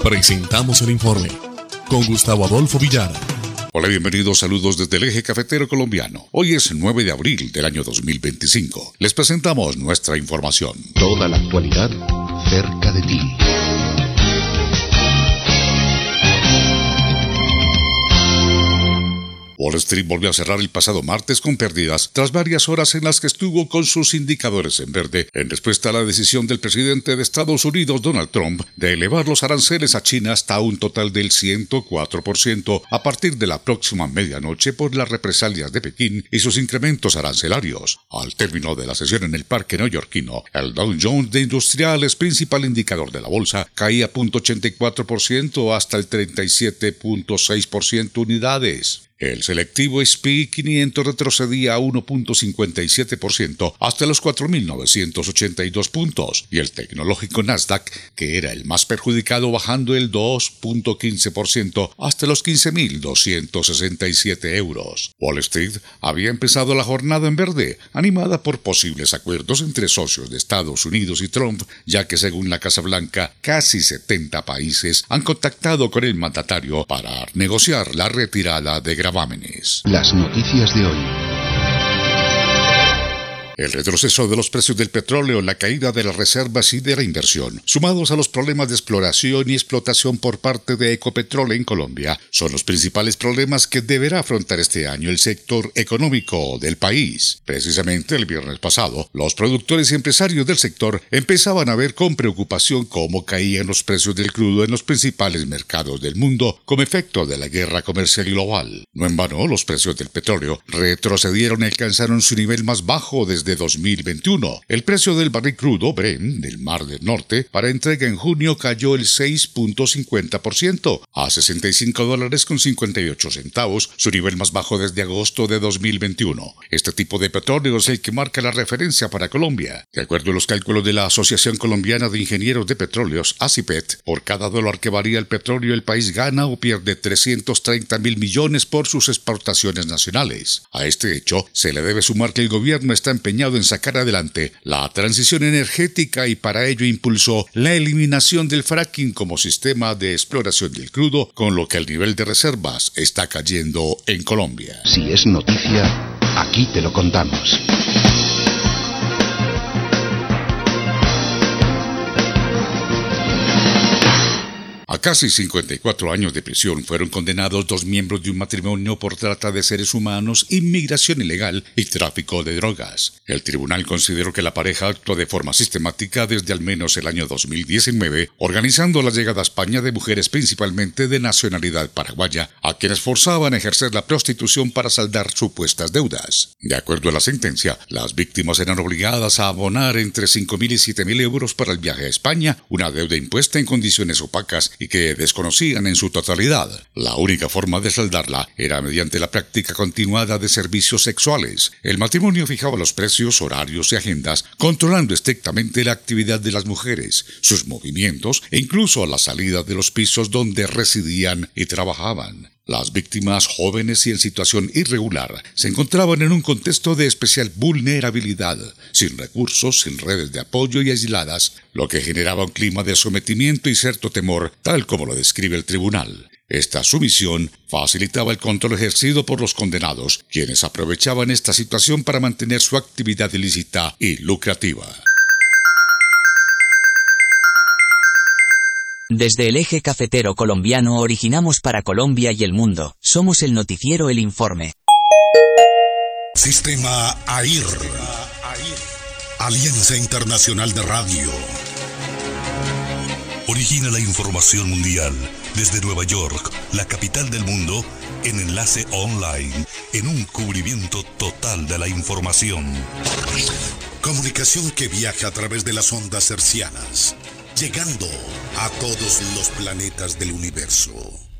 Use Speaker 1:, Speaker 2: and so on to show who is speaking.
Speaker 1: Presentamos el informe con Gustavo Adolfo Villara.
Speaker 2: Hola, bienvenidos, saludos desde el Eje Cafetero Colombiano. Hoy es 9 de abril del año 2025. Les presentamos nuestra información.
Speaker 3: Toda la actualidad cerca de ti.
Speaker 2: Wall Street volvió a cerrar el pasado martes con pérdidas tras varias horas en las que estuvo con sus indicadores en verde en respuesta a la decisión del presidente de Estados Unidos, Donald Trump, de elevar los aranceles a China hasta un total del 104% a partir de la próxima medianoche por las represalias de Pekín y sus incrementos arancelarios. Al término de la sesión en el parque neoyorquino, el Dow Jones de Industriales, principal indicador de la bolsa, caía 0.84% hasta el 37.6% unidades. El selectivo S&P 500 retrocedía a 1.57% hasta los 4.982 puntos y el tecnológico Nasdaq, que era el más perjudicado, bajando el 2.15% hasta los 15.267 euros. Wall Street había empezado la jornada en verde, animada por posibles acuerdos entre socios de Estados Unidos y Trump, ya que según la Casa Blanca, casi 70 países han contactado con el mandatario para negociar la retirada de gravámenes.
Speaker 3: Las noticias de hoy.
Speaker 2: El retroceso de los precios del petróleo, la caída de las reservas y de la inversión, sumados a los problemas de exploración y explotación por parte de Ecopetrol en Colombia, son los principales problemas que deberá afrontar este año el sector económico del país. Precisamente el viernes pasado, los productores y empresarios del sector empezaban a ver con preocupación cómo caían los precios del crudo en los principales mercados del mundo como efecto de la guerra comercial global. No en vano, los precios del petróleo retrocedieron y alcanzaron su nivel más bajo desde 2021. El precio del barril crudo Brent del Mar del Norte para entrega en junio cayó el 6.50% a $65.58, su nivel más bajo desde agosto de 2021. Este tipo de petróleo es el que marca la referencia para Colombia. De acuerdo a los cálculos de la Asociación Colombiana de Ingenieros de Petróleos, ASIPET, por cada dólar que varía el petróleo, el país gana o pierde 330.000 millones por sus exportaciones nacionales. A este hecho se le debe sumar que el gobierno está empeñado en sacar adelante la transición energética y para ello impulsó la eliminación del fracking como sistema de exploración del crudo, con lo que el nivel de reservas está cayendo en Colombia.
Speaker 3: Si es noticia, aquí te lo contamos.
Speaker 2: A casi 54 años de prisión fueron condenados 2 miembros de un matrimonio por trata de seres humanos, inmigración ilegal y tráfico de drogas. El tribunal consideró que la pareja actuó de forma sistemática desde al menos el año 2019, organizando la llegada a España de mujeres principalmente de nacionalidad paraguaya, a quienes forzaban a ejercer la prostitución para saldar supuestas deudas. De acuerdo a la sentencia, las víctimas eran obligadas a abonar entre 5.000 y 7.000 euros para el viaje a España, una deuda impuesta en condiciones opacas y que desconocían en su totalidad. La única forma de saldarla era mediante la práctica continuada de servicios sexuales. El matrimonio fijaba los precios, horarios y agendas, controlando estrictamente la actividad de las mujeres, sus movimientos e incluso la salida de los pisos donde residían y trabajaban. Las víctimas, jóvenes y en situación irregular, se encontraban en un contexto de especial vulnerabilidad, sin recursos, sin redes de apoyo y aisladas, lo que generaba un clima de sometimiento y cierto temor, tal como lo describe el tribunal. Esta sumisión facilitaba el control ejercido por los condenados, quienes aprovechaban esta situación para mantener su actividad ilícita y lucrativa.
Speaker 4: Desde el Eje Cafetero Colombiano originamos para Colombia y el mundo. Somos el noticiero El Informe.
Speaker 5: Sistema AIR. Alianza Internacional de Radio. Origina la información mundial desde Nueva York, la capital del mundo, en enlace online, en un cubrimiento total de la información. Comunicación que viaja a través de las ondas hercianas, llegando a todos los planetas del universo.